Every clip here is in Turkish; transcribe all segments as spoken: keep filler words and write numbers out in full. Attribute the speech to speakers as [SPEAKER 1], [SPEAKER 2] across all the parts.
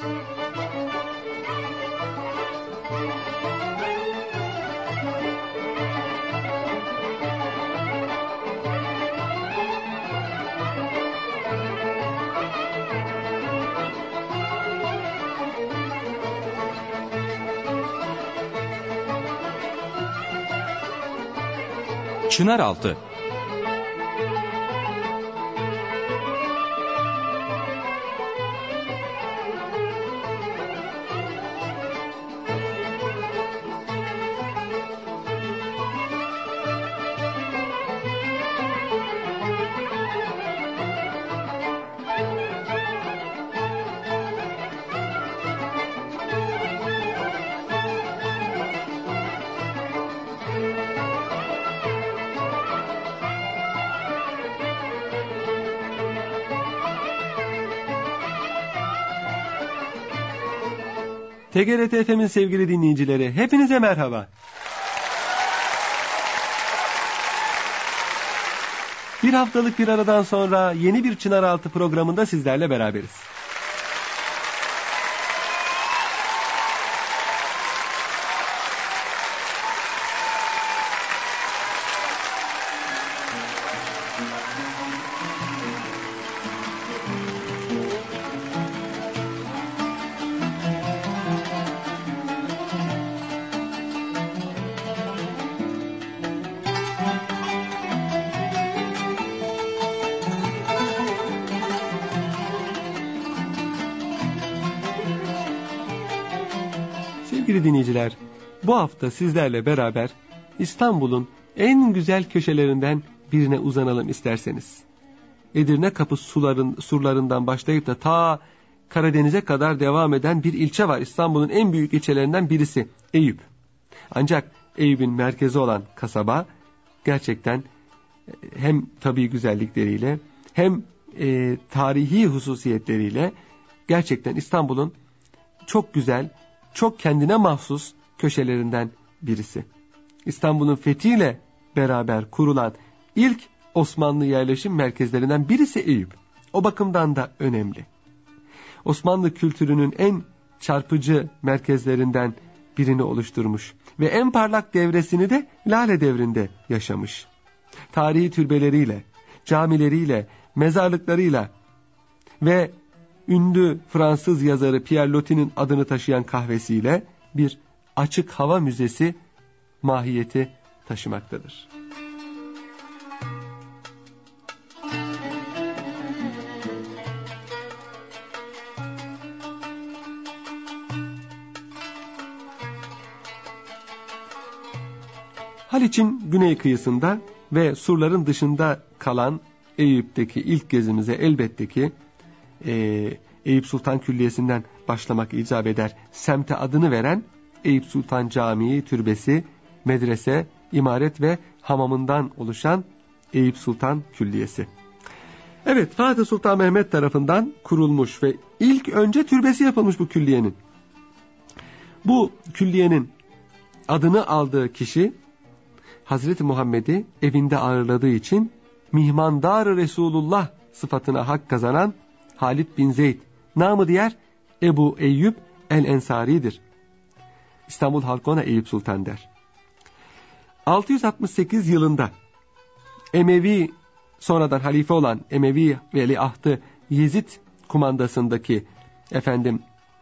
[SPEAKER 1] Çınaraltı.
[SPEAKER 2] T G R T F M'in sevgili dinleyicileri, hepinize merhaba. Bir haftalık bir aradan sonra yeni bir Çınaraltı programında sizlerle beraberiz. Sevgili dinleyiciler, bu hafta sizlerle beraber İstanbul'un en güzel köşelerinden birine uzanalım isterseniz. Edirne Kapı suların, surlarından başlayıp da ta Karadeniz'e kadar devam eden bir ilçe var. İstanbul'un en büyük ilçelerinden birisi Eyüp. Ancak Eyüp'ün merkezi olan kasaba gerçekten hem tabii güzellikleriyle hem e, tarihi hususiyetleriyle gerçekten İstanbul'un çok güzel, çok kendine mahsus köşelerinden birisi. İstanbul'un fethiyle beraber kurulan ilk Osmanlı yerleşim merkezlerinden birisi Eyüp. O bakımdan da önemli. Osmanlı kültürünün en çarpıcı merkezlerinden birini oluşturmuş ve en parlak devresini de Lale Devri'nde yaşamış. Tarihi türbeleriyle, camileriyle, mezarlıklarıyla ve ünlü Fransız yazarı Pierre Loti'nin adını taşıyan kahvesiyle bir açık hava müzesi mahiyeti taşımaktadır. Haliç'in güney kıyısında ve surların dışında kalan Eyüp'teki ilk gezimize elbette ki e, Eyüp Sultan Külliyesi'nden başlamak icap eder. Semte adını veren Eyüp Sultan Camii, türbesi, medrese, imaret ve hamamından oluşan Eyüp Sultan Külliyesi. Evet, Fatih Sultan Mehmet tarafından kurulmuş ve ilk önce türbesi yapılmış bu külliyenin. Bu külliyenin adını aldığı kişi Hazreti Muhammed'i evinde ağırladığı için Mihmandar-ı Resulullah sıfatına hak kazanan Halid bin Zeyd, namı diğer Ebu Eyyub el-Ensari'dir. İstanbul halkı ona Eyüp Sultan der. altı yüz altmış sekiz yılında Emevi, sonradan halife olan Emevi veliahtı Yezid kumandasındaki efendim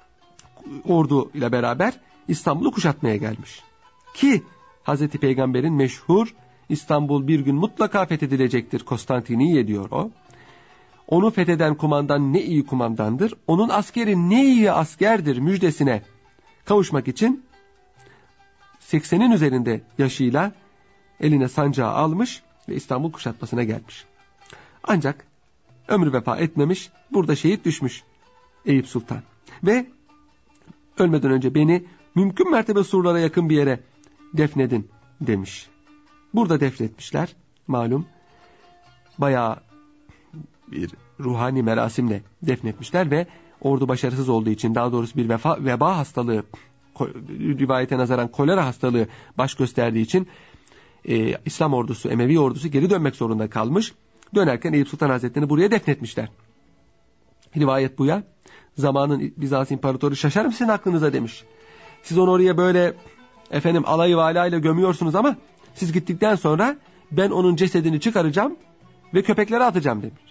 [SPEAKER 2] ordu ile beraber İstanbul'u kuşatmaya gelmiş. Ki Hazreti Peygamber'in meşhur İstanbul bir gün mutlaka fethedilecektir Konstantiniye diyor o. Onu fetheden kumandan ne iyi kumandandır, onun askeri ne iyi askerdir müjdesine kavuşmak için seksenin üzerinde yaşıyla eline sancağı almış ve İstanbul kuşatmasına gelmiş. Ancak ömrü vefa etmemiş, burada şehit düşmüş Eyüp Sultan. Ve ölmeden önce beni mümkün mertebe surlara yakın bir yere defnedin demiş. Burada defnetmişler, malum bayağı bir ruhani merasimle defnetmişler ve ordu başarısız olduğu için, daha doğrusu bir vefa, veba hastalığı, rivayete nazaran kolera hastalığı baş gösterdiği için e, İslam ordusu, Emevi ordusu geri dönmek zorunda kalmış. Dönerken Eyüp Sultan Hazretleri'ni buraya defnetmişler. Rivayet bu ya. zamanın Bizans İmparatoru şaşarım sizin aklınıza demiş. Siz onu oraya böyle efendim alayı valayla gömüyorsunuz ama siz gittikten sonra ben onun cesedini çıkaracağım ve köpeklere atacağım demiş.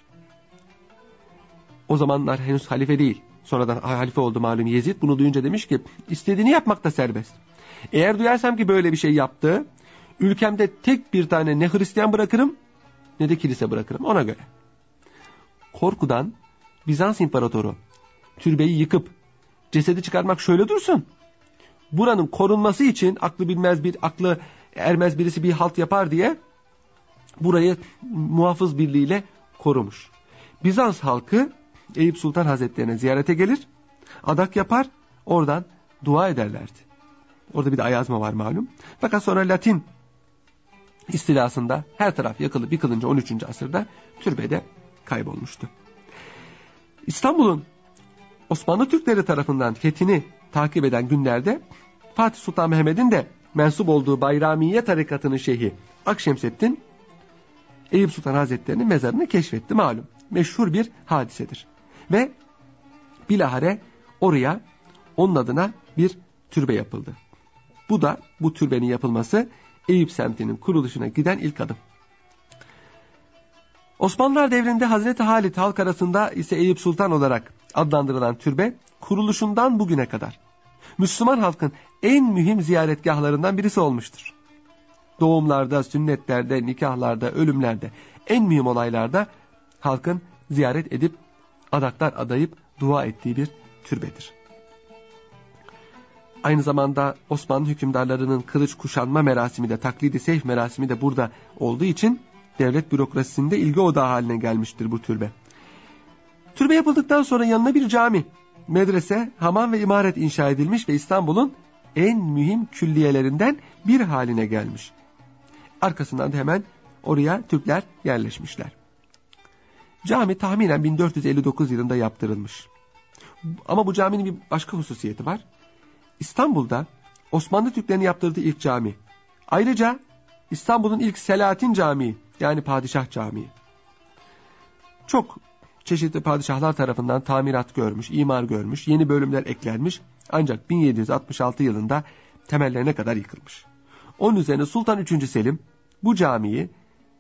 [SPEAKER 2] O zamanlar henüz halife değil. Sonradan halife oldu malum Yezid. Bunu duyunca demiş ki istediğini yapmak da serbest. Eğer duyarsam ki böyle bir şey yaptı, ülkemde tek bir tane ne Hristiyan bırakırım ne de kilise bırakırım ona göre. Korkudan Bizans İmparatoru türbeyi yıkıp cesedi çıkarmak şöyle dursun. Buranın korunması için aklı bilmez bir aklı ermez birisi bir halt yapar diye burayı muhafız birliğiyle korumuş. Bizans halkı Eyüp Sultan Hazretlerine ziyarete gelir, adak yapar, oradan dua ederlerdi. Orada bir de ayazma var malum. Fakat sonra Latin istilasında her taraf yakılıp yıkılınca on üçüncü asırda türbede kaybolmuştu. İstanbul'un Osmanlı Türkleri tarafından fethini takip eden günlerde Fatih Sultan Mehmet'in de mensup olduğu Bayramiye tarikatının şeyhi Akşemseddin Eyüp Sultan Hazretleri'nin mezarını keşfetti malum. Meşhur bir hadisedir. Ve bilahare oraya onun adına bir türbe yapıldı. Bu da bu türbenin yapılması Eyüp semtinin kuruluşuna giden ilk adım. Osmanlılar devrinde Hazreti Halit halk arasında ise Eyüp Sultan olarak adlandırılan türbe kuruluşundan bugüne kadar Müslüman halkın en mühim ziyaretgahlarından birisi olmuştur. Doğumlarda, sünnetlerde, nikahlarda, ölümlerde, en mühim olaylarda halkın ziyaret edip adaklar adayıp dua ettiği bir türbedir. Aynı zamanda Osmanlı hükümdarlarının kılıç kuşanma merasimi de taklidi seyf merasimi de burada olduğu için devlet bürokrasisinde ilgi odağı haline gelmiştir bu türbe. Türbe yapıldıktan sonra yanına bir cami, medrese, hamam ve imaret inşa edilmiş ve İstanbul'un en mühim külliyelerinden bir haline gelmiş. Arkasından da hemen oraya Türkler yerleşmişler. Cami tahminen bin dört yüz elli dokuz yılında yaptırılmış. Ama bu caminin bir başka hususiyeti var. İstanbul'da Osmanlı Türklerinin yaptırdığı ilk cami. Ayrıca İstanbul'un ilk Selahattin Camii, yani Padişah Camii. Çok çeşitli padişahlar tarafından tamirat görmüş, imar görmüş, yeni bölümler eklenmiş. Ancak bin yedi yüz altmış altı yılında temellerine kadar yıkılmış. Onun üzerine Sultan üçüncü Selim bu camiyi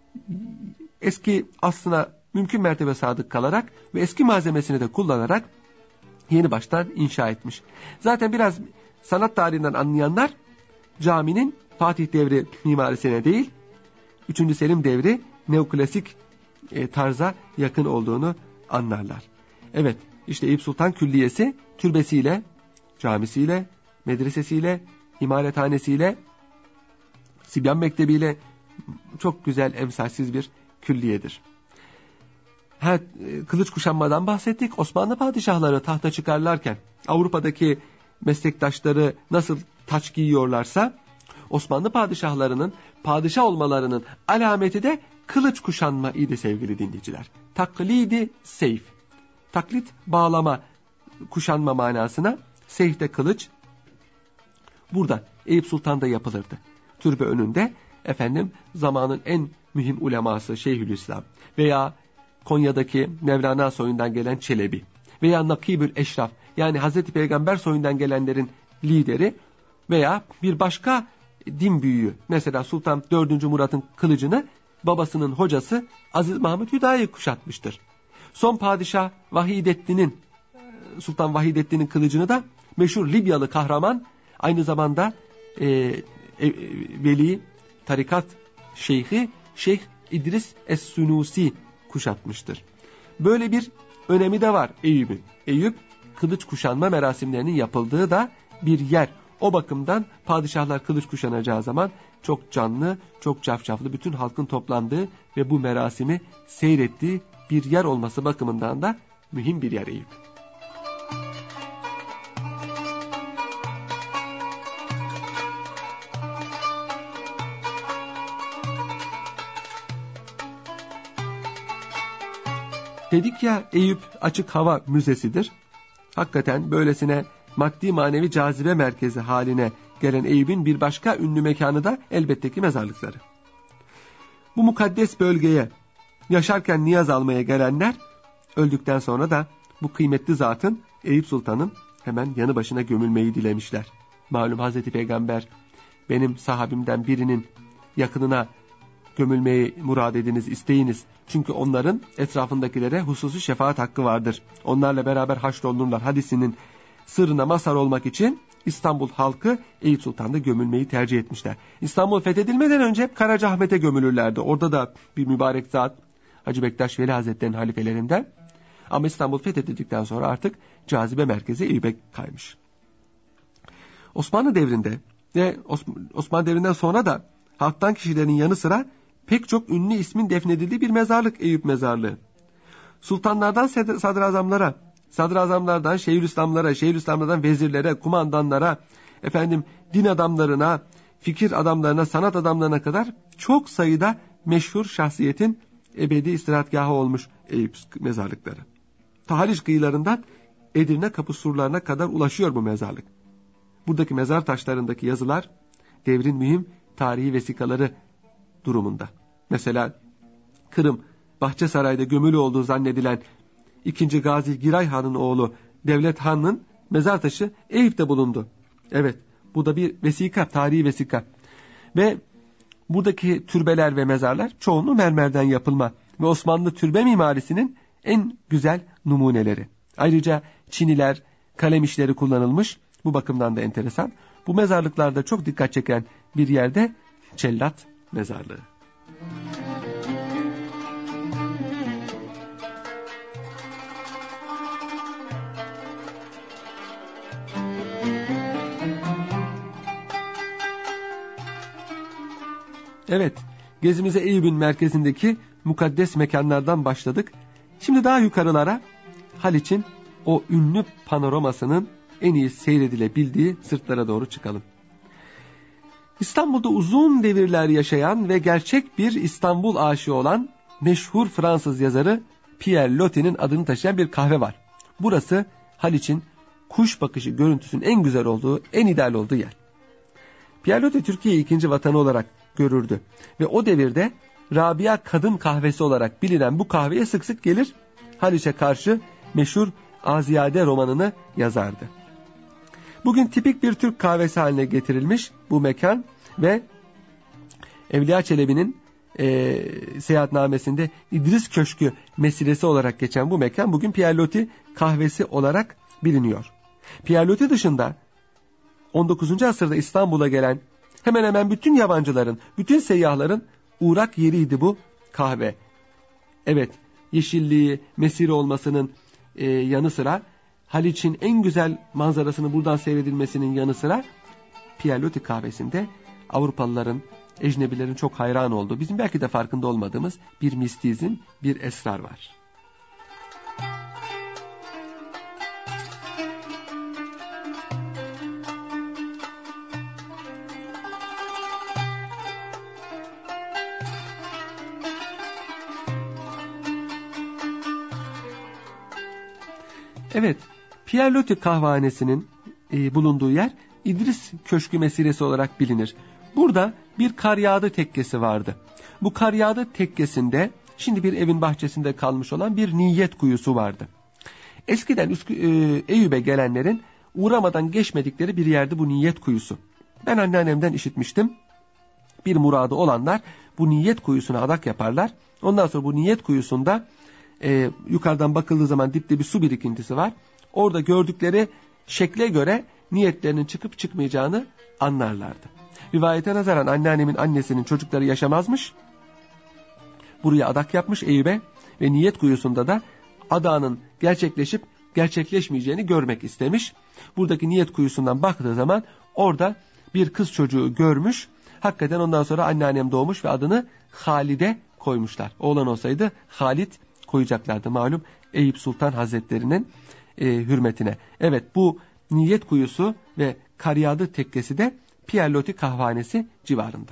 [SPEAKER 2] eski aslına mümkün mertebe sadık kalarak ve eski malzemesini de kullanarak yeni baştan inşa etmiş. Zaten biraz sanat tarihinden anlayanlar caminin Fatih devri mimarisine değil, üçüncü Selim devri neoklasik e, tarza yakın olduğunu anlarlar. Evet, işte Eyüp Sultan Külliyesi türbesiyle, camisiyle, medresesiyle, imarethanesiyle, Sibyan Mektebiyle çok güzel, emsalsiz bir külliyedir. Ha, kılıç kuşanmadan bahsettik. Osmanlı padişahları tahta çıkarlarken Avrupa'daki meslektaşları nasıl taç giyiyorlarsa Osmanlı padişahlarının padişah olmalarının alameti de kılıç kuşanma idi sevgili dinleyiciler. Taklidi seyf. Taklit bağlama, kuşanma manasına, seyf de kılıç. Burada Eyüp Sultan'da yapılırdı. Türbe önünde efendim zamanın en mühim uleması Şeyhülislam veya Konya'daki Mevlana soyundan gelen Çelebi veya Nakibül Eşraf, yani Hazreti Peygamber soyundan gelenlerin lideri veya bir başka din büyüğü, mesela Sultan dördüncü Murat'ın kılıcını babasının hocası Aziz Mahmud Hüdayi kuşatmıştır. Son padişah Vahidettin'in, Sultan Vahidettin'in kılıcını da meşhur Libyalı kahraman, aynı zamanda e, e, veli tarikat şeyhi Şeyh İdris Es-Sunusi kuşatmıştır. Böyle bir önemi de var Eyüp'ün. Eyüp kılıç kuşanma merasimlerinin yapıldığı da bir yer. O bakımdan padişahlar kılıç kuşanacağı zaman çok canlı, çok cafcaflı, bütün halkın toplandığı ve bu merasimi seyrettiği bir yer olması bakımından da mühim bir yer Eyüp. Dedik ya, Eyüp açık hava müzesidir. Hakikaten böylesine maddi manevi cazibe merkezi haline gelen Eyüp'ün bir başka ünlü mekanı da elbette ki mezarlıkları. Bu mukaddes bölgeye yaşarken niyaz almaya gelenler öldükten sonra da bu kıymetli zatın Eyüp Sultan'ın hemen yanı başına gömülmeyi dilemişler. Malum Hazreti Peygamber, benim sahabimden birinin yakınına gömülmeyi murad ediniz, isteyiniz. Çünkü onların etrafındakilere hususi şefaat hakkı vardır. Onlarla beraber haşrolunurlar hadisinin sırrına mazhar olmak için İstanbul halkı Eyüp Sultan'da gömülmeyi tercih etmişler. İstanbul fethedilmeden önce hep Karacaahmet'e gömülürlerdi. Orada da bir mübarek zat, Hacı Bektaş Veli Hazretleri'nin halifelerinden. Ama İstanbul fethedildikten sonra artık cazibe merkezi Eyüp'e kaymış. Osmanlı devrinde ve Osmanlı devrinden sonra da halktan kişilerin yanı sıra pek çok ünlü ismin defnedildiği bir mezarlık Eyüp Mezarlığı. Sultanlardan sadrazamlara, sadrazamlardan şeyhülislamlara, şeyhülislamlardan vezirlere, kumandanlara, efendim din adamlarına, fikir adamlarına, sanat adamlarına kadar çok sayıda meşhur şahsiyetin ebedi istirahatgahı olmuş Eyüp mezarlıkları. Ta Haliç kıyılarından Edirne kapı surlarına kadar ulaşıyor bu mezarlık. Buradaki mezar taşlarındaki yazılar devrin mühim tarihi vesikaları durumunda. Mesela Kırım, Bahçesaray'da gömülü olduğu zannedilen ikinci. Gazi Giray Han'ın oğlu Devlet Han'ın mezar taşı Eyüp'te bulundu. Evet, bu da bir vesika, tarihi vesika. Ve buradaki türbeler ve mezarlar çoğunluğu mermerden yapılma ve Osmanlı türbe mimarisinin en güzel numuneleri. Ayrıca çiniler, kalem işleri kullanılmış. Bu bakımdan da enteresan. Bu mezarlıklarda çok dikkat çeken bir yerde Cellat Mezarlığı. Evet, gezimize Eyüp'ün merkezindeki mukaddes mekanlardan başladık. Şimdi daha yukarılara, Haliç'in o ünlü panoramasının en iyi seyredilebildiği sırtlara doğru çıkalım. İstanbul'da uzun devirler yaşayan ve gerçek bir İstanbul aşığı olan meşhur Fransız yazarı Pierre Loti'nin adını taşıyan bir kahve var. Burası Haliç'in kuş bakışı görüntüsünün en güzel olduğu, en ideal olduğu yer. Pierre Loti Türkiye'yi ikinci vatanı olarak görürdü ve o devirde Rabia Kadın Kahvesi olarak bilinen bu kahveye sık sık gelir, Haliç'e karşı meşhur Aziyade romanını yazardı. Bugün tipik bir Türk kahvesi haline getirilmiş bu mekan ve Evliya Çelebi'nin e, seyahatnamesinde İdris Köşkü meselesi olarak geçen bu mekan bugün Pierre Loti kahvesi olarak biliniyor. Pierre Loti dışında on dokuzuncu asırda İstanbul'a gelen hemen hemen bütün yabancıların, bütün seyyahların uğrak yeriydi bu kahve. Evet, yeşilliği, mesire olmasının e, yanı sıra Haliç'in en güzel manzarasını buradan seyredilmesinin yanı sıra Pierre Loti kahvesinde Avrupalıların, ecnebilerin çok hayran olduğu, bizim belki de farkında olmadığımız bir mistizm, bir esrar var. Evet, Pierre Loti kahvehanesinin e, bulunduğu yer İdris Köşkü meselesi olarak bilinir. Burada bir kar yağdı tekkesi vardı. Bu kar yağdı tekkesinde şimdi bir evin bahçesinde kalmış olan bir niyet kuyusu vardı. Eskiden Üskü, e, Eyüp'e gelenlerin uğramadan geçmedikleri bir yerde bu niyet kuyusu. Ben anneannemden işitmiştim. Bir muradı olanlar bu niyet kuyusuna adak yaparlar. Ondan sonra bu niyet kuyusunda e, yukarıdan bakıldığı zaman dipte bir su birikintisi var. Orada gördükleri şekle göre niyetlerinin çıkıp çıkmayacağını anlarlardı. Rivayete nazaran anneannemin annesinin çocukları yaşamazmış. Buraya adak yapmış Eyüp'e ve niyet kuyusunda da adağının gerçekleşip gerçekleşmeyeceğini görmek istemiş. Buradaki niyet kuyusundan baktığı zaman orada bir kız çocuğu görmüş. Hakikaten ondan sonra anneannem doğmuş ve adını Halide koymuşlar. Oğlan olsaydı Halit koyacaklardı malum Eyüp Sultan Hazretleri'nin e, hürmetine. Evet, bu niyet kuyusu ve Karyadı tekkesi de Pierre Loti kahvehanesi civarında.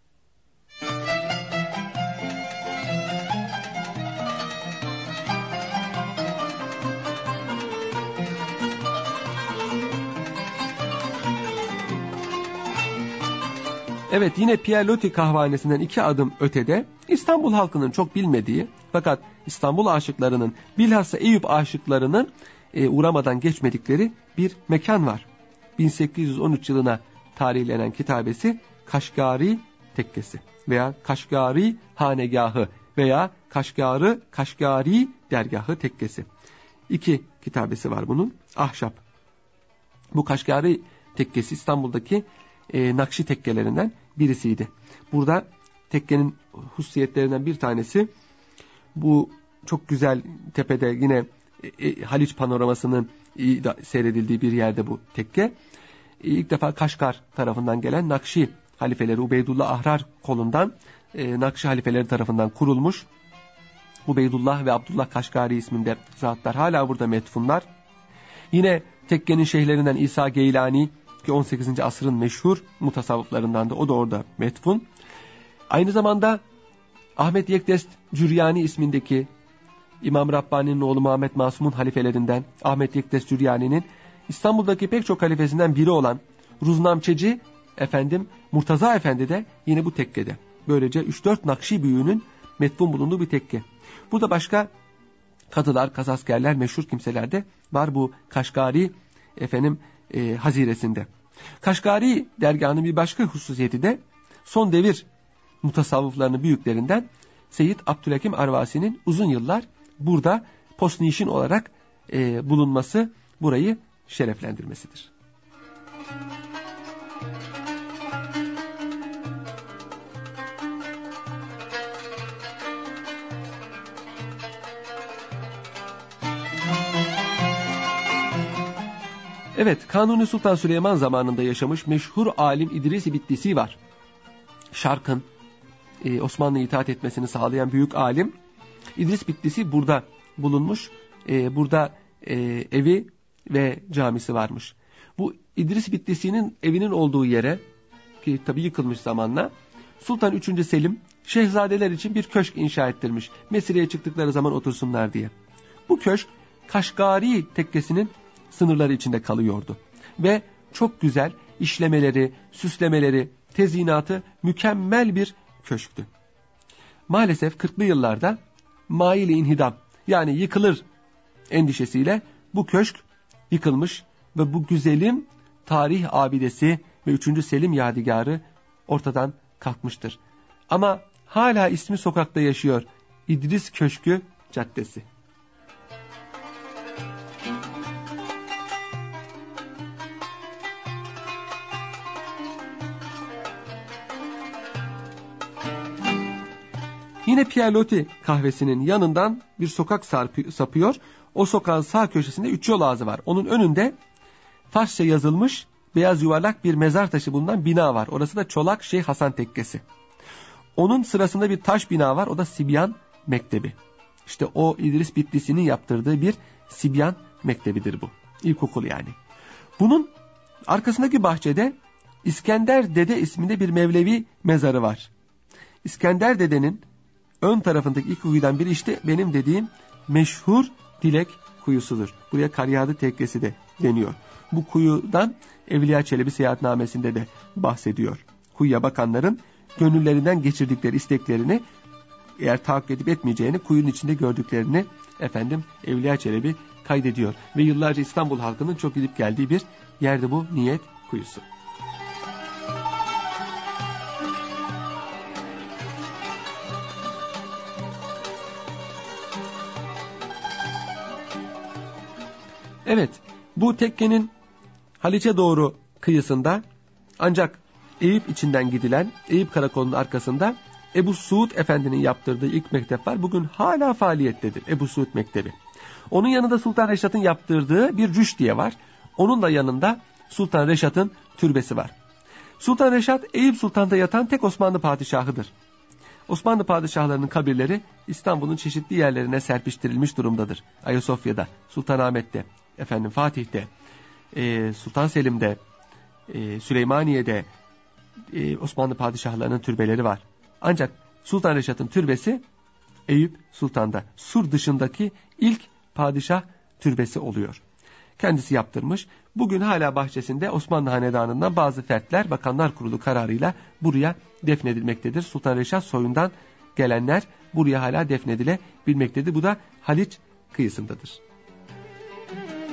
[SPEAKER 2] Evet, yine Pierre Loti kahvehanesinden iki adım ötede İstanbul halkının çok bilmediği fakat İstanbul aşıklarının bilhassa Eyüp aşıklarının e, uğramadan geçmedikleri bir mekan var. bin sekiz yüz on üç yılına tarihlenen kitabesi Kaşgari Tekkesi veya Kaşgari Hanegahı veya Kaşgarı Kaşgari Dergahı Tekkesi. İki kitabesi var bunun. Ahşap. Bu Kaşgari Tekkesi İstanbul'daki e, Nakşi tekkelerinden birisiydi. Burada tekkenin hususiyetlerinden bir tanesi bu çok güzel tepede yine e, Haliç panoramasının iyi da, seyredildiği bir yerde bu tekke. E, ilk defa Kaşgar tarafından gelen Nakşi halifeleri Ubeydullah Ahrar kolundan e, Nakşi halifeleri tarafından kurulmuş. Ubeydullah ve Abdullah Kaşgari isminde zatlar hala burada metfunlar. Yine tekkenin şeyhlerinden İsa Geylani ki on sekizinci asrın meşhur mutasavvıflarından da o da orada metfun. Aynı zamanda Ahmet Yekdest Cüryani ismindeki İmam Rabbani'nin oğlu Muhammed Masum'un halifelerinden Ahmet Yekdest Cüryani'nin İstanbul'daki pek çok halifesinden biri olan Ruznamçeci efendim Murtaza Efendi de yine bu tekkede. Böylece üç dört Nakşi büyüğünün metfun bulunduğu bir tekke. Burada başka kadılar, kazaskerler, meşhur kimseler de var bu Kaşgari efendim e, haziresinde. Kaşgari dergahının bir başka hususiyeti de son devir mutasavvıflarının büyüklerinden Seyyid Abdülhakim Arvasi'nin uzun yıllar burada postnişin olarak e, bulunması burayı şereflendirmesidir. Evet, Kanuni Sultan Süleyman zamanında yaşamış meşhur alim İdris-i Bitlisi var. Şark'ın e, Osmanlı'ya itaat etmesini sağlayan büyük alim İdris Bitlisi burada bulunmuş. E, burada e, evi ve camisi varmış. Bu İdris Bitlisi'nin evinin olduğu yere ki tabi yıkılmış zamanla Sultan üçüncü Selim şehzadeler için bir köşk inşa ettirmiş. Mesireye çıktıkları zaman otursunlar diye. Bu köşk Kaşgari tekkesinin sınırları içinde kalıyordu. Ve çok güzel işlemeleri, süslemeleri, tezyinatı mükemmel bir köşktü. Maalesef kırklı yıllarda mail-i inhidam yani yıkılır endişesiyle bu köşk yıkılmış ve bu güzelim tarih abidesi ve üçüncü Selim yadigarı ortadan kalkmıştır. Ama hala ismi sokakta yaşıyor. İdris Köşkü Caddesi. Yine Pierre Loti kahvesinin yanından bir sokak sapıyor. O sokağın sağ köşesinde üç yol ağzı var. Onun önünde Farsça yazılmış beyaz yuvarlak bir mezar taşı bulunan bina var. Orası da Çolak Şeyh Hasan Tekkesi. Onun sırasında bir taş bina var. O da Sibyan Mektebi. İşte o İdris Bitlisi'nin yaptırdığı bir Sibyan Mektebidir bu. İlkokul yani. Bunun arkasındaki bahçede İskender Dede isminde bir Mevlevi mezarı var. İskender Dede'nin ön tarafındaki iki kuyudan biri işte benim dediğim meşhur Dilek kuyusudur. Buraya Karyadı Tekkesi de deniyor. Bu kuyudan Evliya Çelebi seyahatnamesinde de bahsediyor. Kuyuya bakanların gönüllerinden geçirdikleri isteklerini eğer tahakkuk edip etmeyeceğini kuyunun içinde gördüklerini efendim Evliya Çelebi kaydediyor. Ve yıllarca İstanbul halkının çok gidip geldiği bir yerde bu niyet kuyusu. Evet, bu tekkenin Haliç'e doğru kıyısında ancak Eyüp içinden gidilen Eyüp Karakolu'nun arkasında Ebu Suud Efendi'nin yaptırdığı ilk mektep var. Bugün hala faaliyettedir Ebu Suud Mektebi. Onun yanında Sultan Reşat'ın yaptırdığı bir Rüşdiye var. Onun da yanında Sultan Reşat'ın türbesi var. Sultan Reşat Eyüp Sultan'da yatan tek Osmanlı padişahıdır. Osmanlı padişahlarının kabirleri İstanbul'un çeşitli yerlerine serpiştirilmiş durumdadır. Ayasofya'da, Sultanahmet'te, efendim Fatih'te, e, Sultan Selim'de, e, Süleymaniye'de e, Osmanlı padişahlarının türbeleri var. Ancak Sultan Reşat'ın türbesi Eyüp Sultan'da. Sur dışındaki ilk padişah türbesi oluyor. Kendisi yaptırmış. Bugün hala bahçesinde Osmanlı Hanedanı'ndan bazı fertler Bakanlar Kurulu kararıyla buraya defnedilmektedir. Sultan Reşat soyundan gelenler buraya hala defnedilebilmektedir. Bu da Haliç kıyısındadır.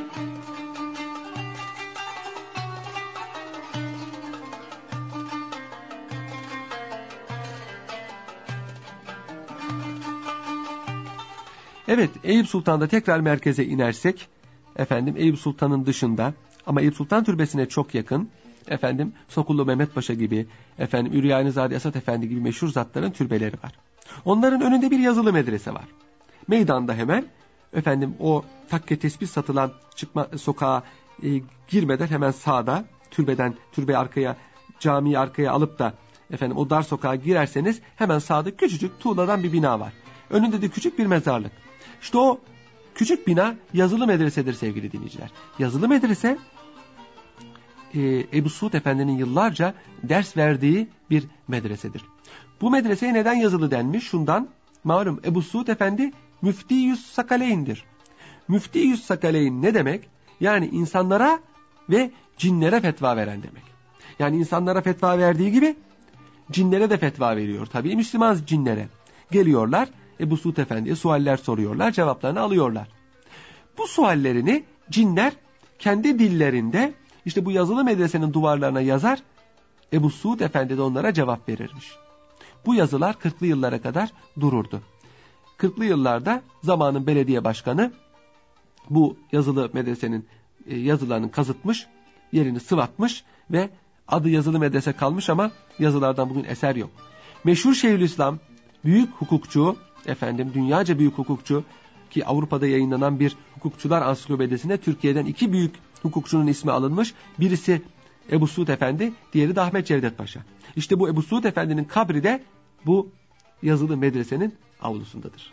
[SPEAKER 2] Evet, Eyüp Sultan'da tekrar merkeze inersek, efendim Eyüp Sultan'ın dışında ama Eyüp Sultan Türbesi'ne çok yakın, efendim Sokullu Mehmet Paşa gibi, efendim Üryanizade Esat Efendi gibi meşhur zatların türbeleri var. Onların önünde bir yazılı medrese var. Meydanda hemen, efendim o takke tesbih satılan çıkma sokağa e, girmeden hemen sağda, türbeden, türbe arkaya, camiyi arkaya alıp da efendim o dar sokağa girerseniz hemen sağda küçücük tuğladan bir bina var. Önünde de küçük bir mezarlık. İşte o küçük bina yazılı medresedir sevgili dinleyiciler. Yazılı medrese e, Ebu Suud Efendi'nin yıllarca ders verdiği bir medresedir. Bu medreseye neden yazılı denmiş? Şundan, malum Ebu Suud Efendi Müftiyüs Sakaleyn'dir. Müftiyüs Sakaleyn ne demek? Yani insanlara ve cinlere fetva veren demek. Yani insanlara fetva verdiği gibi cinlere de fetva veriyor. Tabii Müslüman cinlere. Geliyorlar Ebu Suud Efendi'ye sualler soruyorlar, cevaplarını alıyorlar. Bu suallerini cinler kendi dillerinde işte bu yazılı medresenin duvarlarına yazar, Ebu Suud Efendi de onlara cevap verirmiş. Bu yazılar kırklı yıllara kadar dururdu. kırklı yıllarda zamanın belediye başkanı bu yazılı medresenin e, yazılarını kazıtmış, yerini sıvatmış ve adı yazılı medrese kalmış ama yazılardan bugün eser yok. Meşhur Şeyhülislam, büyük hukukçu, efendim dünyaca büyük hukukçu ki Avrupa'da yayınlanan bir hukukçular ansiklopedisinde Türkiye'den iki büyük hukukçunun ismi alınmış. Birisi Ebu Suud Efendi, diğeri de Ahmet Cevdet Paşa. İşte bu Ebu Suud Efendi'nin kabri de bu yazılı medresenin avlusundadır.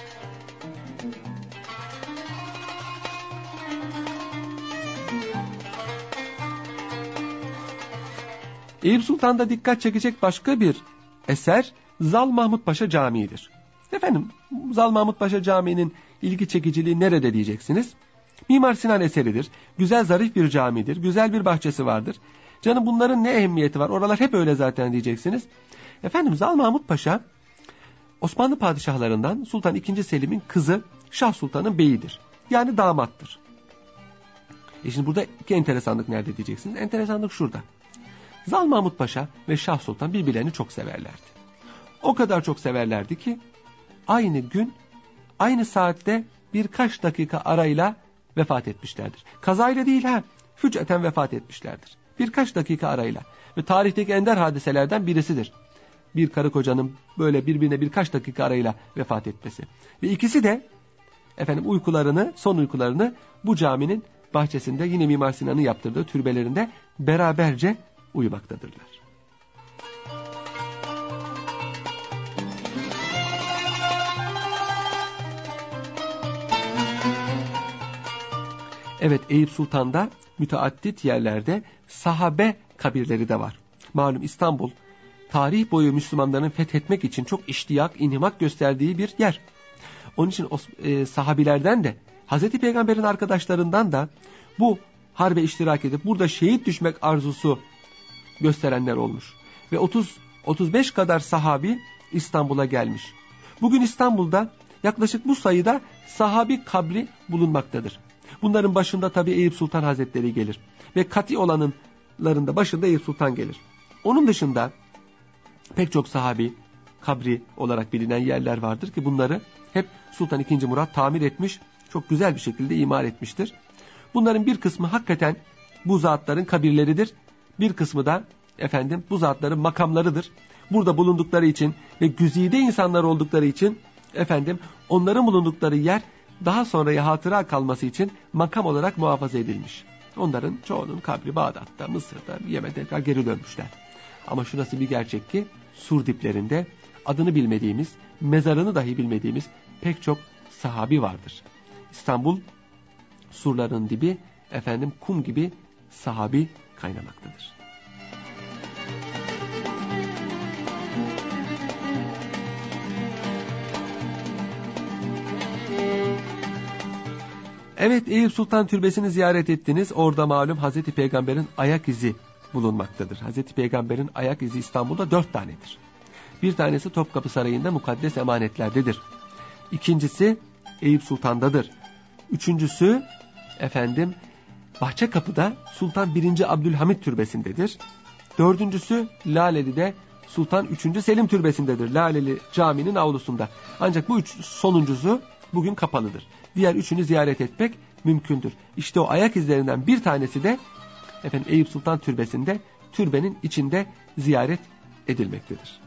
[SPEAKER 2] Eyüp Sultan'da dikkat çekecek başka bir eser Zal Mahmut Paşa Camii'dir. Efendim Zal Mahmut Paşa Camii'nin ilgi çekiciliği nerede diyeceksiniz? Mimar Sinan eseridir. Güzel zarif bir camidir. Güzel bir bahçesi vardır. Canım bunların ne ehemmiyeti var? Oralar hep öyle zaten diyeceksiniz. Efendim Zal Mahmut Paşa Osmanlı padişahlarından Sultan ikinci. Selim'in kızı Şah Sultan'ın beyidir. Yani damattır. E şimdi burada iki enteresanlık nerede diyeceksiniz? Enteresanlık şurada. Zal Mahmut Paşa ve Şah Sultan birbirlerini çok severlerdi. O kadar çok severlerdi ki aynı gün, aynı saatte birkaç dakika arayla vefat etmişlerdir. Kazayla değil ha, füc'eten vefat etmişlerdir. Birkaç dakika arayla. Ve tarihteki ender hadiselerden birisidir. Bir karı kocanın böyle birbirine birkaç dakika arayla vefat etmesi. Ve ikisi de efendim uykularını, son uykularını bu caminin bahçesinde yine Mimar Sinan'ın yaptırdığı türbelerinde beraberce uyumaktadırlar. Evet, Eyüp Sultan'da müteaddit yerlerde sahabe kabirleri de var. Malum İstanbul tarih boyu Müslümanların fethetmek için çok iştiyak, inhimak gösterdiği bir yer. Onun için o e, sahabilerden de Hazreti Peygamber'in arkadaşlarından da bu harbe iştirak edip burada şehit düşmek arzusu gösterenler olmuş. Ve otuz otuz beş kadar sahabi İstanbul'a gelmiş. Bugün İstanbul'da yaklaşık bu sayıda sahabi kabri bulunmaktadır. Bunların başında tabii Eyüp Sultan Hazretleri gelir. Ve kati olanların da başında Eyüp Sultan gelir. Onun dışında pek çok sahabi kabri olarak bilinen yerler vardır ki bunları hep Sultan ikinci. Murat tamir etmiş, çok güzel bir şekilde imar etmiştir. Bunların bir kısmı hakikaten bu zatların kabirleridir. Bir kısmı da efendim bu zatların makamlarıdır. Burada bulundukları için ve güzide insanlar oldukları için efendim onların bulundukları yer daha sonraya hatıra kalması için makam olarak muhafaza edilmiş. Onların çoğunun kabri Bağdat'ta, Mısır'da, Yemen'de geri dönmüşler. Ama şurası bir gerçek ki sur diplerinde adını bilmediğimiz, mezarını dahi bilmediğimiz pek çok sahabi vardır. İstanbul surların dibi efendim kum gibi sahabi kaynamaktadır. Evet, Eyüp Sultan Türbesi'ni ziyaret ettiniz. Orada malum Hazreti Peygamber'in ayak izi bulunmaktadır. Hazreti Peygamber'in ayak izi İstanbul'da dört tanedir. Bir tanesi Topkapı Sarayı'nda mukaddes emanetlerdedir. İkincisi Eyüp Sultan'dadır. Üçüncüsü efendim Bahçekapı'da Sultan birinci. Abdülhamit Türbesi'ndedir. Dördüncüsü Laleli'de Sultan üçüncü. Selim Türbesi'ndedir. Laleli caminin avlusunda. Ancak bu üç sonuncusu bugün kapalıdır. Diğer üçünü ziyaret etmek mümkündür. İşte o ayak izlerinden bir tanesi de efendim Eyüp Sultan Türbesi'nde, türbenin içinde ziyaret edilmektedir.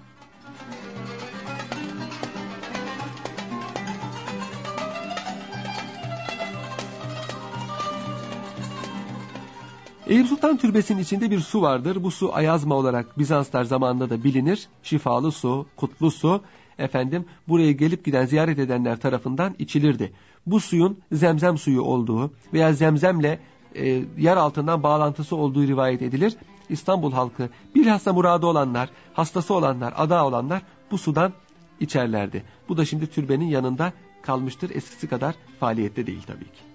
[SPEAKER 2] Eyüp Sultan Türbesi'nin içinde bir su vardır. Bu su ayazma olarak Bizanslar zamanında da bilinir. Şifalı su, kutlu su. Efendim buraya gelip giden ziyaret edenler tarafından içilirdi. Bu suyun zemzem suyu olduğu veya zemzemle e, yer altından bağlantısı olduğu rivayet edilir. İstanbul halkı bilhassa muradı olanlar, hastası olanlar, ada olanlar bu sudan içerlerdi. Bu da şimdi türbenin yanında kalmıştır. Eskisi kadar faaliyette değil tabii ki.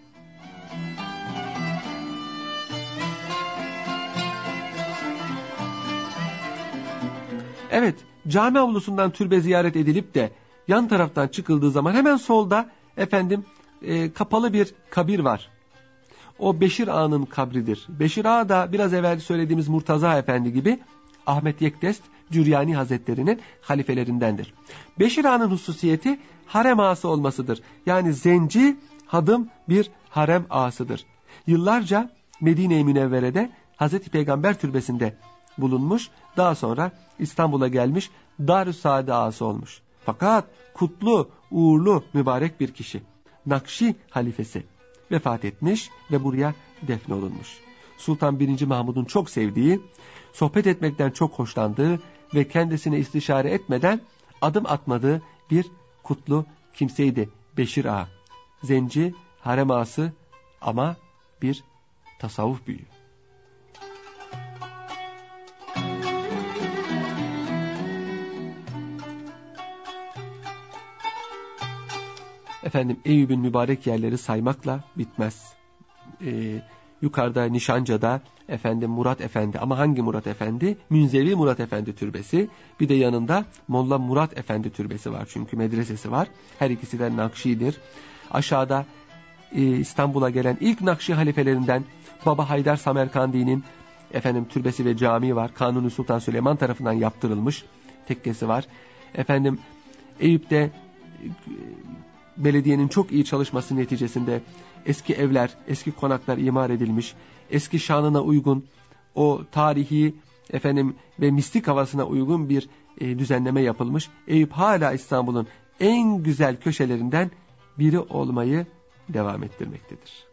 [SPEAKER 2] Evet, cami avlusundan türbe ziyaret edilip de yan taraftan çıkıldığı zaman hemen solda efendim e, kapalı bir kabir var. O Beşir Ağa'nın kabridir. Beşir Ağa da biraz evvel söylediğimiz Murtaza Efendi gibi Ahmet Yekdest Cüryani Hazretleri'nin halifelerindendir. Beşir Ağa'nın hususiyeti harem ağası olmasıdır. Yani zenci hadım bir harem ağasıdır. Yıllarca Medine-i Münevvere'de Hazreti Peygamber türbesinde bulunmuş, daha sonra İstanbul'a gelmiş, Darü Saade ağası olmuş. Fakat kutlu, uğurlu, mübarek bir kişi. Nakşi halifesi vefat etmiş ve buraya defnolunmuş. Sultan birinci. Mahmud'un çok sevdiği, sohbet etmekten çok hoşlandığı ve kendisine istişare etmeden adım atmadığı bir kutlu kimseydi Beşir Ağa. Zenci, harem ağası ama bir tasavvuf büyüğü. Efendim Eyüp'ün mübarek yerleri saymakla bitmez. Ee, yukarıda Nişanca'da efendim Murat Efendi, ama hangi Murat Efendi? Münzevi Murat Efendi türbesi. Bir de yanında Molla Murat Efendi türbesi var, çünkü medresesi var. Her ikisi de Nakşi'dir. Aşağıda e, İstanbul'a gelen ilk Nakşi halifelerinden Baba Haydar Samerkandi'nin efendim türbesi ve camii var. Kanuni Sultan Süleyman tarafından yaptırılmış tekkesi var. Efendim Eyüp'te e, belediyenin çok iyi çalışması neticesinde eski evler, eski konaklar imar edilmiş, eski şanına uygun, o tarihi efendim ve mistik havasına uygun bir e, düzenleme yapılmış. Eyüp hala İstanbul'un en güzel köşelerinden biri olmayı devam ettirmektedir.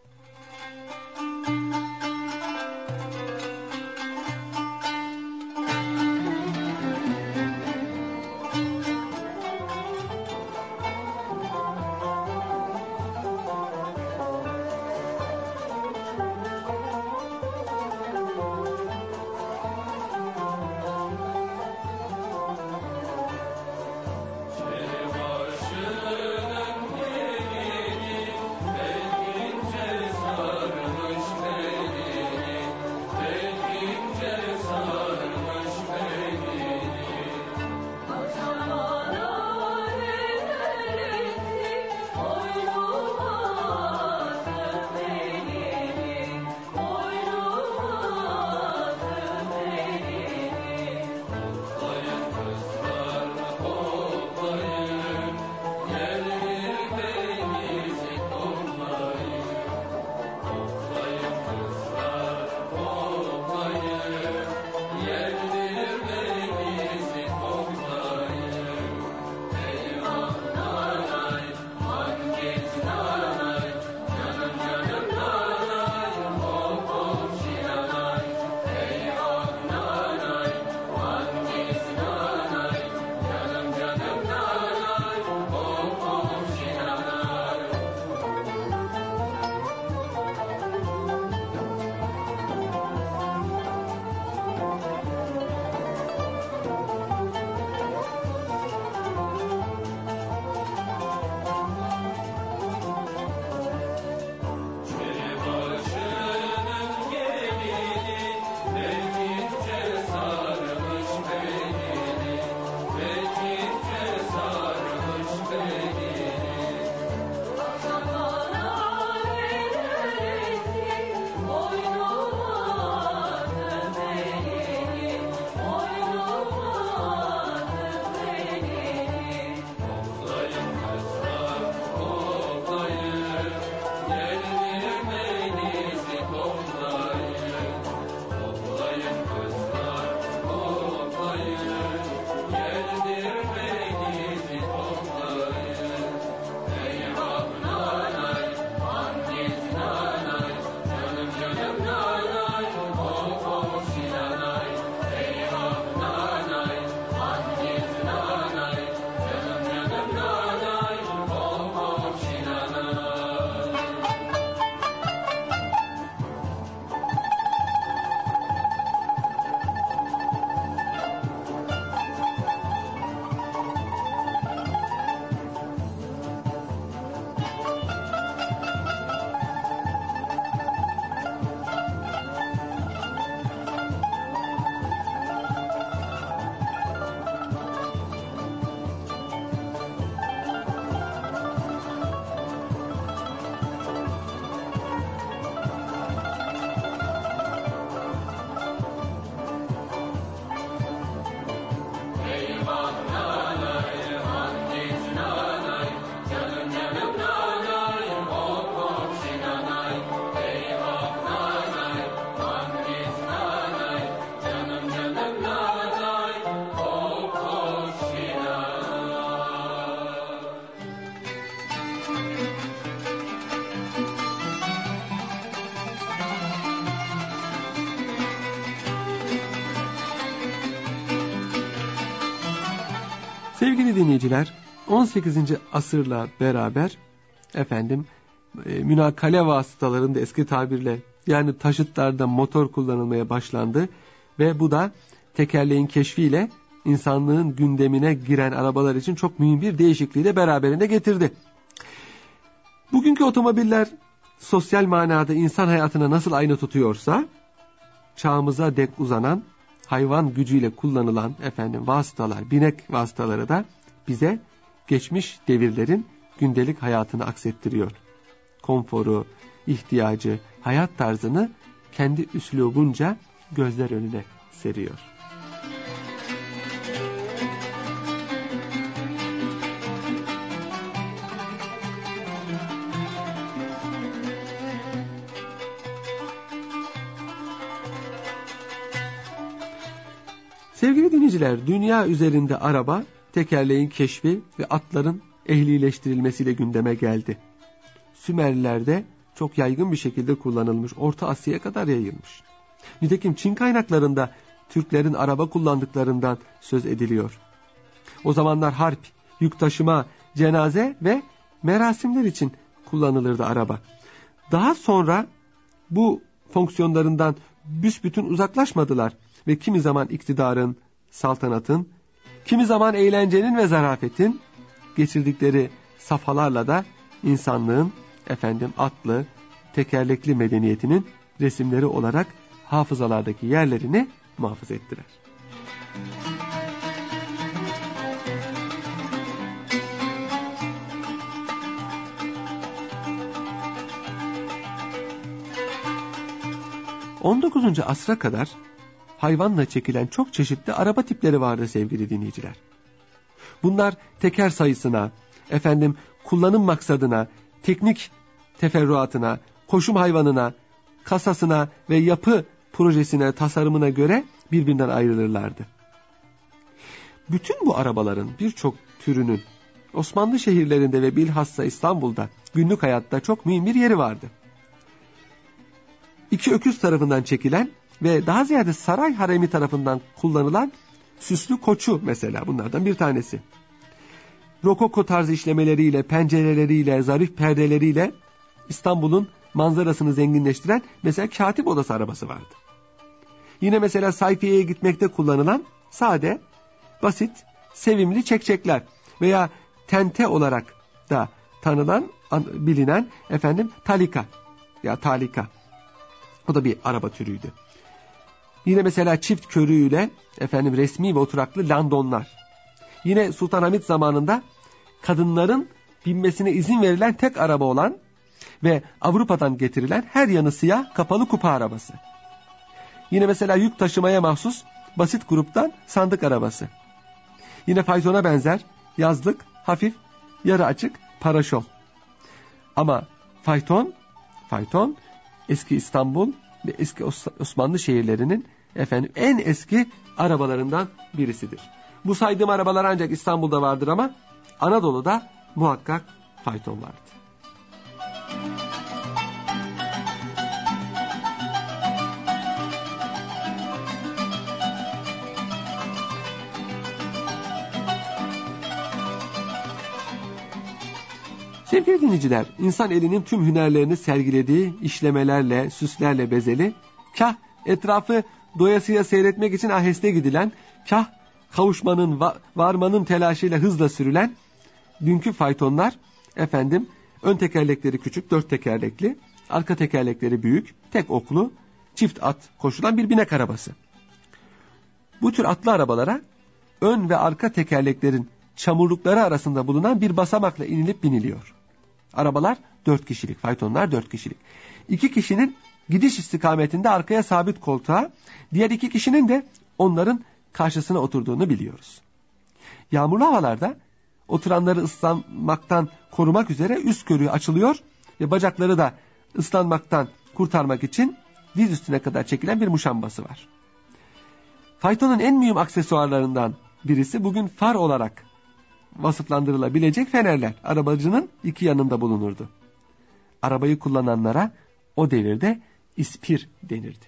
[SPEAKER 2] Sevgili dinleyiciler, on sekizinci asırla beraber efendim e, münakale vasıtalarında eski tabirle yani taşıtlarda motor kullanılmaya başlandı ve bu da tekerleğin keşfiyle insanlığın gündemine giren arabalar için çok mühim bir değişikliği de beraberinde getirdi. Bugünkü otomobiller sosyal manada insan hayatına nasıl ayna tutuyorsa, çağımıza dek uzanan hayvan gücüyle kullanılan efendim vasıtalar, binek vasıtaları da bize geçmiş devirlerin gündelik hayatını aksettiriyor. Konforu, ihtiyacı, hayat tarzını kendi üslubunca gözler önüne seriyor. Sevgili dinleyiciler, dünya üzerinde araba, tekerleğin keşfi ve atların ehlileştirilmesiyle gündeme geldi. Sümerlilerde çok yaygın bir şekilde kullanılmış, Orta Asya'ya kadar yayılmış. Nitekim Çin kaynaklarında Türklerin araba kullandıklarından söz ediliyor. O zamanlar harp, yük taşıma, cenaze ve merasimler için kullanılırdı araba. Daha sonra bu fonksiyonlarından büsbütün uzaklaşmadılar ve kimi zaman iktidarın, saltanatın, kimi zaman eğlencenin ve zarafetin geçirdikleri safhalarla da insanlığın efendim atlı, tekerlekli medeniyetinin resimleri olarak hafızalardaki yerlerini muhafaza ettiler. on dokuzuncu asra kadar hayvanla çekilen çok çeşitli araba tipleri vardı sevgili dinleyiciler. Bunlar teker sayısına, efendim kullanım maksadına, teknik teferruatına, koşum hayvanına, kasasına ve yapı projesine, tasarımına göre birbirinden ayrılırlardı. Bütün bu arabaların birçok türünün Osmanlı şehirlerinde ve bilhassa İstanbul'da günlük hayatta çok mühim bir yeri vardı. İki öküz tarafından çekilen ve daha ziyade saray haremi tarafından kullanılan süslü koçu mesela bunlardan bir tanesi. Rokoko tarzı işlemeleriyle, pencereleriyle, zarif perdeleriyle İstanbul'un manzarasını zenginleştiren mesela katip odası arabası vardı. Yine mesela sayfiyeye gitmekte kullanılan sade, basit, sevimli çekçekler veya tente olarak da tanınan, bilinen efendim talika ya talika. O da bir araba türüydü. Yine mesela çift körüğüyle efendim resmi ve oturaklı landonlar. Yine Sultanahmet zamanında kadınların binmesine izin verilen tek araba olan ve Avrupa'dan getirilen her yanı siyah kapalı kupa arabası. Yine mesela yük taşımaya mahsus basit gruptan sandık arabası. Yine faytona benzer yazlık, hafif, yarı açık paraşol. Ama fayton, fayton eski İstanbul ve eski Osmanlı şehirlerinin efendim en eski arabalarından birisidir. Bu saydığım arabalar ancak İstanbul'da vardır ama Anadolu'da muhakkak fayton vardı. Sevgili dinleyiciler, insan elinin tüm hünerlerini sergilediği işlemelerle, süslerle bezeli, kah etrafı doyasıya seyretmek için aheste gidilen, kah kavuşmanın, va- varmanın telaşıyla hızla sürülen dünkü faytonlar, efendim ön tekerlekleri küçük, dört tekerlekli, arka tekerlekleri büyük, tek oklu, çift at koşulan bir binek arabası. Bu tür atlı arabalara ön ve arka tekerleklerin çamurlukları arasında bulunan bir basamakla inilip biniliyor. Arabalar dört kişilik, faytonlar dört kişilik. İki kişinin gidiş istikametinde arkaya sabit koltuğa, diğer iki kişinin de onların karşısına oturduğunu biliyoruz. Yağmurlu havalarda oturanları ıslanmaktan korumak üzere üst körüğü açılıyor ve bacakları da ıslanmaktan kurtarmak için diz üstüne kadar çekilen bir muşambası var. Faytonun en mühim aksesuarlarından birisi bugün far olarak vasıflandırılabilecek fenerler. Arabacının iki yanında bulunurdu. Arabayı kullananlara o devirde ispir denirdi.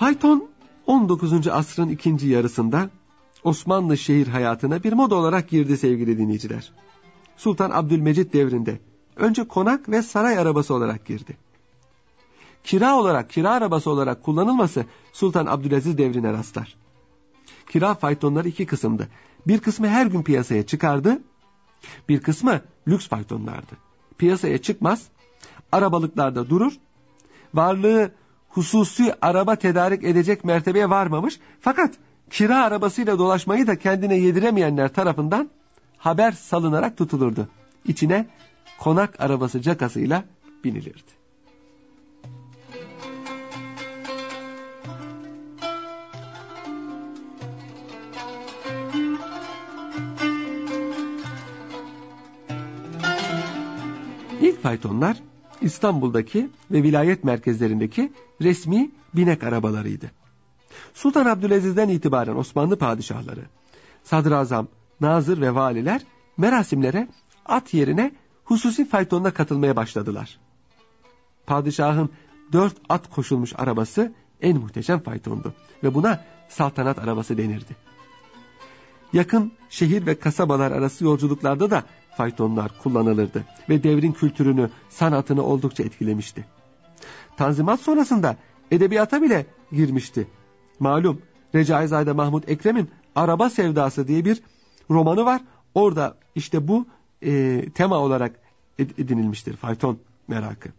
[SPEAKER 2] Fayton on dokuzuncu asrın ikinci yarısında Osmanlı şehir hayatına bir moda olarak girdi sevgili dinleyiciler. Sultan Abdülmecit devrinde önce konak ve saray arabası olarak girdi. Kira olarak, kira arabası olarak kullanılması Sultan Abdülaziz devrine rastlar. Kira faytonları iki kısımdı. Bir kısmı her gün piyasaya çıkardı, bir kısmı lüks faytonlardı. Piyasaya çıkmaz, arabalıklarda durur, varlığı hususi araba tedarik edecek mertebeye varmamış, fakat kira arabasıyla dolaşmayı da kendine yediremeyenler tarafından haber salınarak tutulurdu. İçine konak arabası cakasıyla binilirdi. İlk faytonlar İstanbul'daki ve vilayet merkezlerindeki resmi binek arabalarıydı. Sultan Abdülaziz'den itibaren Osmanlı padişahları, sadrazam, nazır ve valiler merasimlere at yerine hususi faytonla katılmaya başladılar. Padişahın dört at koşulmuş arabası en muhteşem faytondu ve buna saltanat arabası denirdi. Yakın şehir ve kasabalar arası yolculuklarda da faytonlar kullanılırdı ve devrin kültürünü, sanatını oldukça etkilemişti. Tanzimat sonrasında edebiyata bile girmişti. Malum Recaizade Mahmud Ekrem'in Araba Sevdası diye bir romanı var. Orada işte bu e, tema olarak edinilmiştir fayton merakı.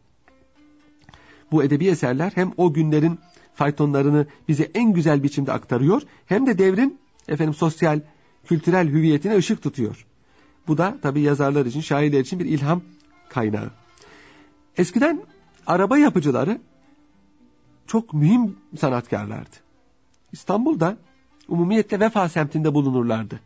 [SPEAKER 2] Bu edebi eserler hem o günlerin faytonlarını bize en güzel biçimde aktarıyor, hem de devrin efendim sosyal, kültürel hüviyetine ışık tutuyor. Bu da tabii yazarlar için, şairler için bir ilham kaynağı. Eskiden araba yapıcıları çok mühim sanatkarlardı. İstanbul'da umumiyetle Vefa semtinde bulunurlardı.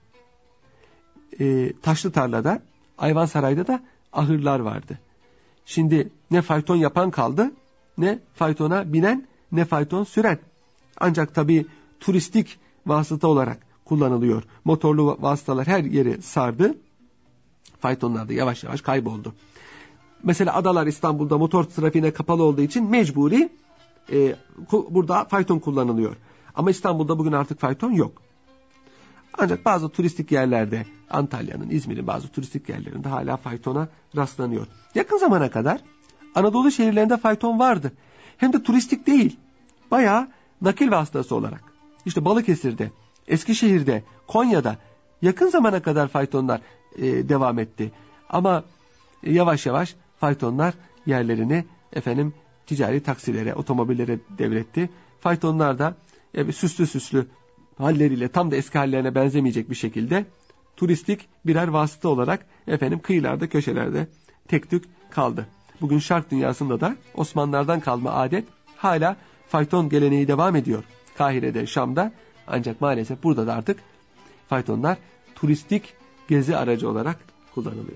[SPEAKER 2] E, Taşlıtarla'da, Ayvansaray'da da ahırlar vardı. Şimdi ne fayton yapan kaldı, ne faytona binen, ne fayton süren. Ancak tabii turistik vasıta olarak kullanılıyor. Motorlu vasıtalar her yeri sardı. Faytonlar da yavaş yavaş kayboldu. Mesela adalar İstanbul'da motor trafiğine kapalı olduğu için mecburi e, burada fayton kullanılıyor. Ama İstanbul'da bugün artık fayton yok. Ancak bazı turistik yerlerde, Antalya'nın, İzmir'in bazı turistik yerlerinde hala faytona rastlanıyor. Yakın zamana kadar Anadolu şehirlerinde fayton vardı. Hem de turistik değil, bayağı nakil vasıtası olarak. İşte Balıkesir'de, Eskişehir'de, Konya'da yakın zamana kadar faytonlar e, devam etti. Ama e, yavaş yavaş faytonlar yerlerini efendim ticari taksilere, otomobillere devretti. Faytonlar da e, süslü süslü halleriyle, tam da eski hallerine benzemeyecek bir şekilde turistik birer vasıta olarak efendim kıyılarda, köşelerde tek tük kaldı. Bugün şark dünyasında da Osmanlılardan kalma adet hala fayton geleneği devam ediyor. Kahire'de, Şam'da, ancak maalesef burada da artık faytonlar turistik gezi aracı olarak kullanılıyor.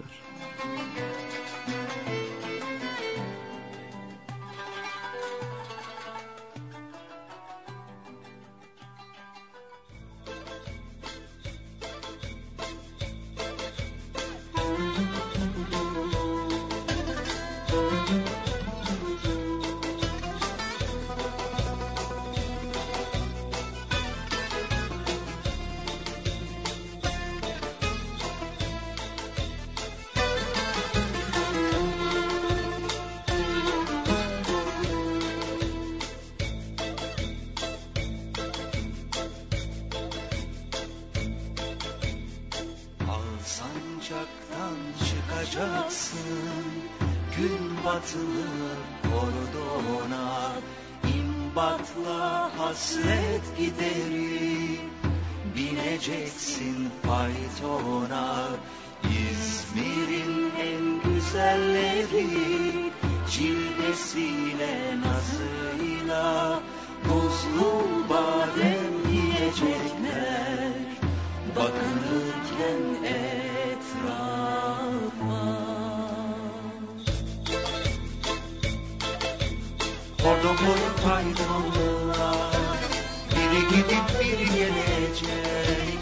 [SPEAKER 3] Sancaktan çıkacaksın, gün batılı kordona, imbatla hasret giderip bineceksin faytona. İzmir'in en güzelleri cilvesiyle, nazıyla buzlu badem yiyecekler, bakınırken etrafa. Hordomlu faytonlar, biri gidip biri gelecek.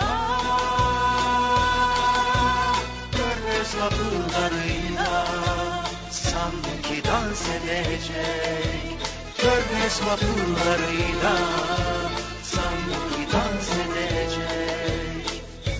[SPEAKER 3] Ah, görmez kapılarıyla sanki dans edecek. Görmez Efes vapurlarıyla sanki dans edecek.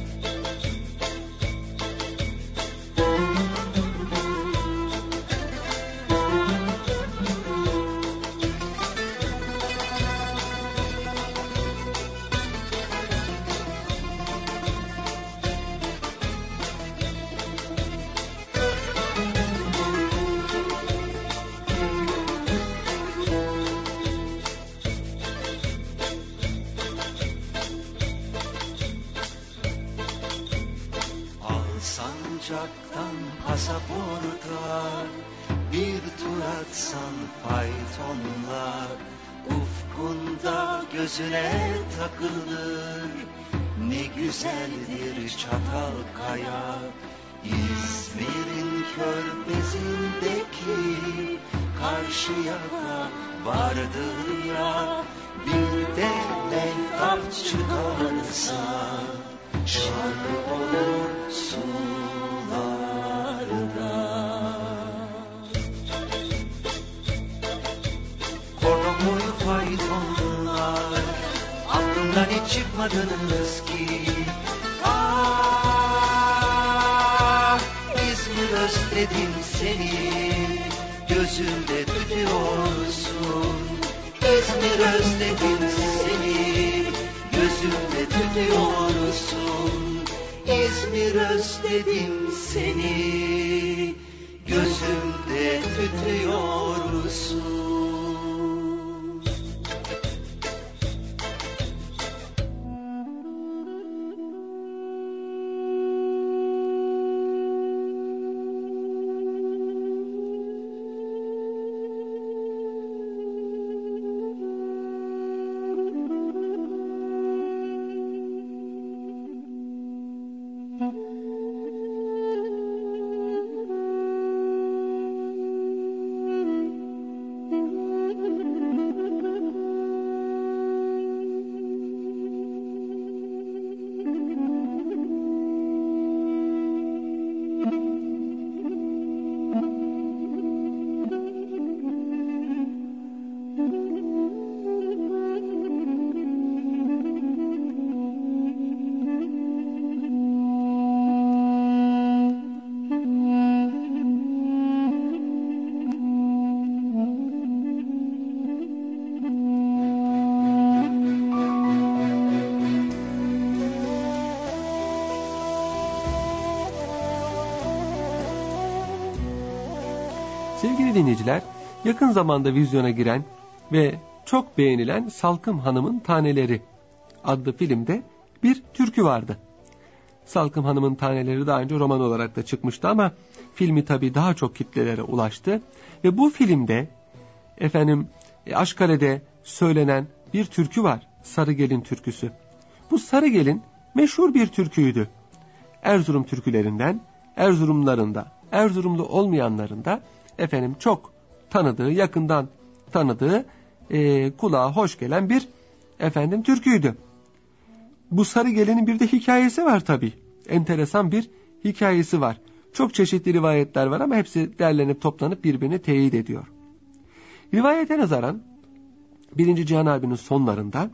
[SPEAKER 3] Sancaktan pasaporta bir tur atsan faytonla, ufkunda gözüne takılır ne güzeldir Çatalkaya. İzmir'in körfezindeki Karşıyaka vardır ya, bir de mehtap çıkarsa şarkı olur sularda. Kordon boyu faytonlar, aklımdan hiç çıkmadınız ki. Ah, İzmir özledim seni, gözümde tutuyorsun. İzmir özledim seni, gözümde tutuyorsun. İzmir özledim seni, gözümde tutuyorsun.
[SPEAKER 2] Sevgili dinleyiciler, yakın zamanda vizyona giren ve çok beğenilen Salkım Hanım'ın Taneleri adlı filmde bir türkü vardı. Salkım Hanım'ın Taneleri daha önce roman olarak da çıkmıştı ama filmi tabii daha çok kitlelere ulaştı. Ve bu filmde efendim Aşkale'de söylenen bir türkü var. Sarıgelin türküsü. Bu Sarıgelin meşhur bir türküydü. Erzurum türkülerinden, Erzurumların da, Erzurumlu olmayanların da efendim çok tanıdığı, yakından tanıdığı, e, kulağa hoş gelen bir efendim türküydü. Bu Sarıgelin'in bir de hikayesi var tabii. Enteresan bir hikayesi var. Çok çeşitli rivayetler var ama hepsi derlenip toplanıp birbirini teyit ediyor. Rivayete nazaran Birinci Cihan Harbi'nin sonlarında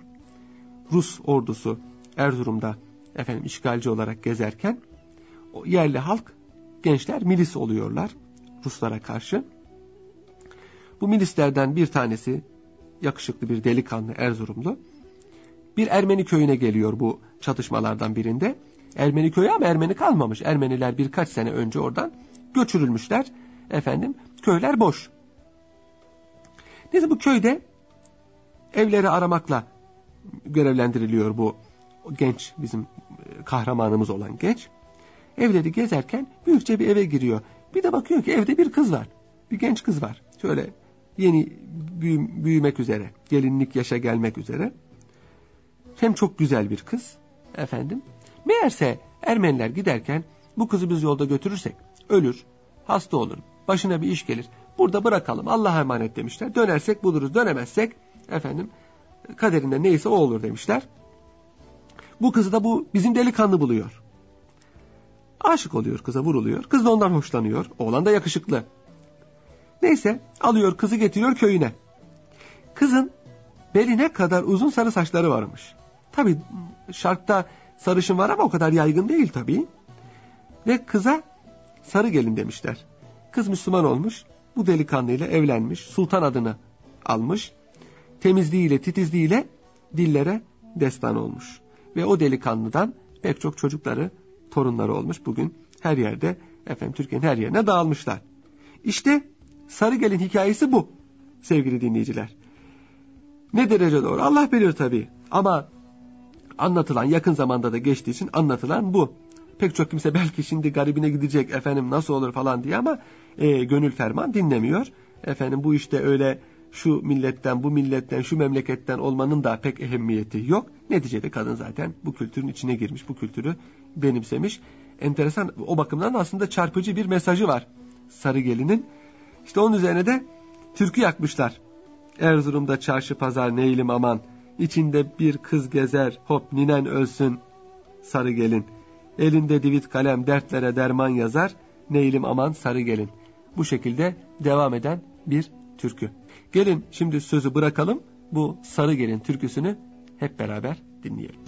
[SPEAKER 2] Rus ordusu Erzurum'da efendim işgalci olarak gezerken o yerli halk, gençler milis oluyorlar Ruslara karşı. Bu milislerden bir tanesi yakışıklı bir delikanlı Erzurumlu bir Ermeni köyüne geliyor bu çatışmalardan birinde. Ermeni köyü ama Ermeni kalmamış. Ermeniler birkaç sene önce oradan göçürülmüşler. Efendim köyler boş. Neyse bu köyde evleri aramakla görevlendiriliyor bu genç, bizim kahramanımız olan genç. Evleri gezerken büyükçe bir eve giriyor. Bir de bakıyor ki evde bir kız var. Bir genç kız var. Şöyle yeni büyü, büyümek üzere, gelinlik yaşa gelmek üzere. Hem çok güzel bir kız efendim. Meğerse Ermeniler giderken bu kızı biz yolda götürürsek ölür, hasta olur, başına bir iş gelir. Burada bırakalım, Allah'a emanet demişler. Dönersek buluruz, dönemezsek efendim kaderinde neyse o olur demişler. Bu kızı da bu bizim delikanlı buluyor. Aşık oluyor kıza, vuruluyor. Kız da ondan hoşlanıyor. Oğlan da yakışıklı. Neyse alıyor kızı, getiriyor köyüne. Kızın beline kadar uzun sarı saçları varmış. Tabii şarkta sarışın var ama o kadar yaygın değil tabii. Ve kıza sarı gelin demişler. Kız Müslüman olmuş, bu delikanlıyla evlenmiş, sultan adını almış. Temizliğiyle, titizliğiyle dillere destan olmuş. Ve o delikanlıdan pek çok çocukları, torunları olmuş. Bugün her yerde, efendim Türkiye'nin her yerine dağılmışlar. İşte sarı gelin hikayesi bu sevgili dinleyiciler. Ne derece doğru Allah bilir tabii. Ama anlatılan, yakın zamanda da geçtiği için anlatılan bu. Pek çok kimse belki şimdi garibine gidecek, efendim nasıl olur falan diye, ama e, gönül ferman dinlemiyor. Efendim bu işte öyle şu milletten, bu milletten, şu memleketten olmanın da pek ehemmiyeti yok. Neticede kadın zaten bu kültürün içine girmiş, bu kültürü benimsemiş. Enteresan, o bakımdan aslında çarpıcı bir mesajı var sarı gelinin. İşte onun üzerine de türkü yakmışlar. Erzurum'da çarşı pazar neylim aman, içinde bir kız gezer, hop ninen ölsün sarı gelin. Elinde divit kalem dertlere derman yazar, neylim aman sarı gelin. Bu şekilde devam eden bir türkü. Gelin şimdi sözü bırakalım, bu sarı gelin türküsünü hep beraber dinleyelim.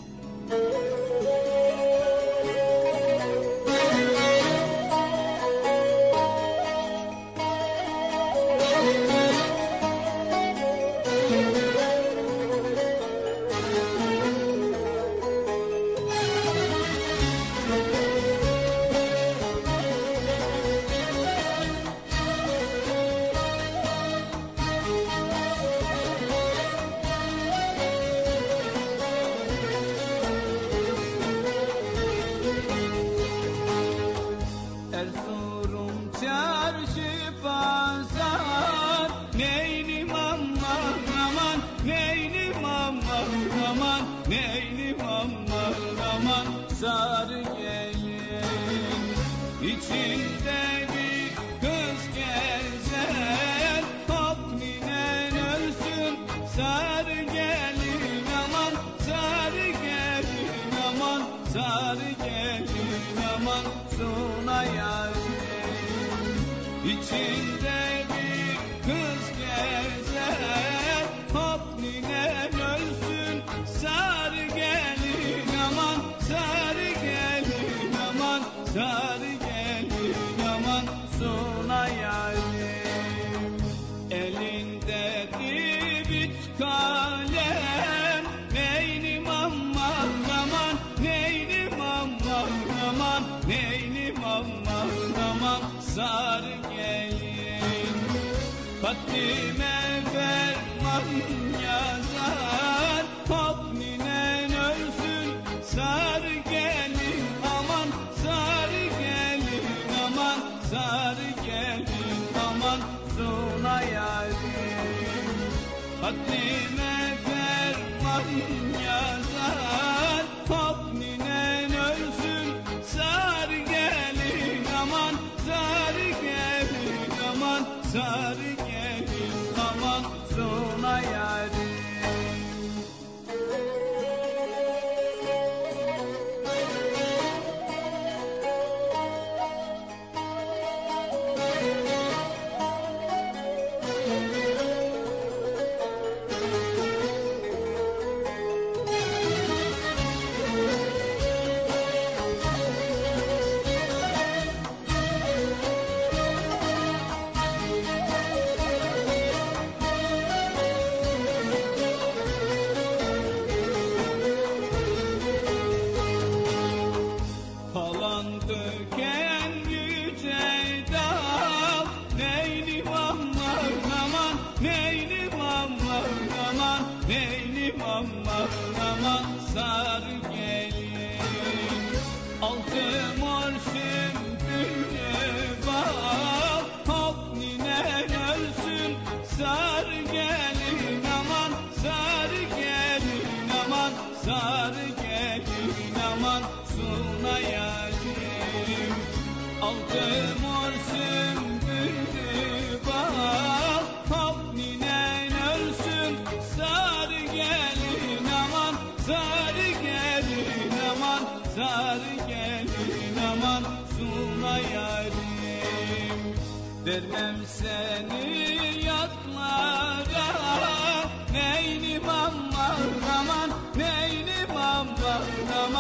[SPEAKER 4] Vermem seni yatlara,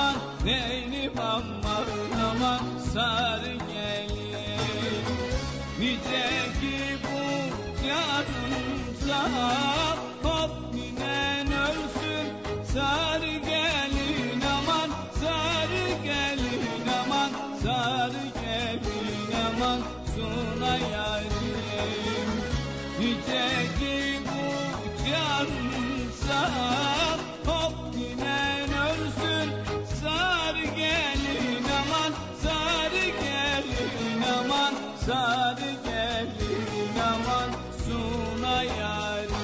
[SPEAKER 4] aman neynim aman aman sarı gelin. Nice ki bu yarımsa hop minen ölsün sarı gelin aman sarı gelin aman sarı gelin aman suna yarim. Nice ki bu yarımsa hop minen ölsün sarı gelin aman sarı gelin aman sarı gelin aman suna yarim.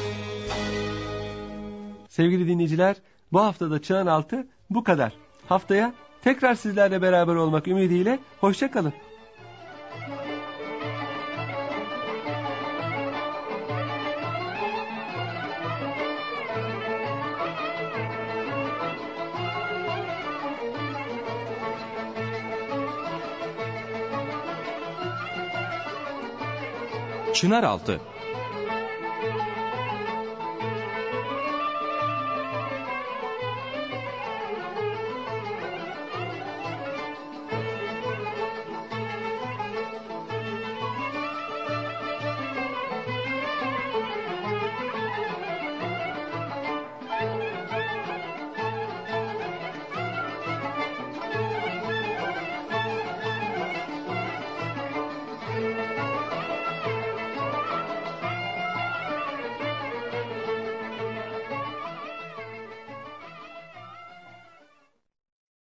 [SPEAKER 2] Sevgili dinleyiciler, bu haftada Çağın Altı bu kadar. Haftaya tekrar sizlerle beraber olmak ümidiyle hoşça kalın.
[SPEAKER 1] Çınaraltı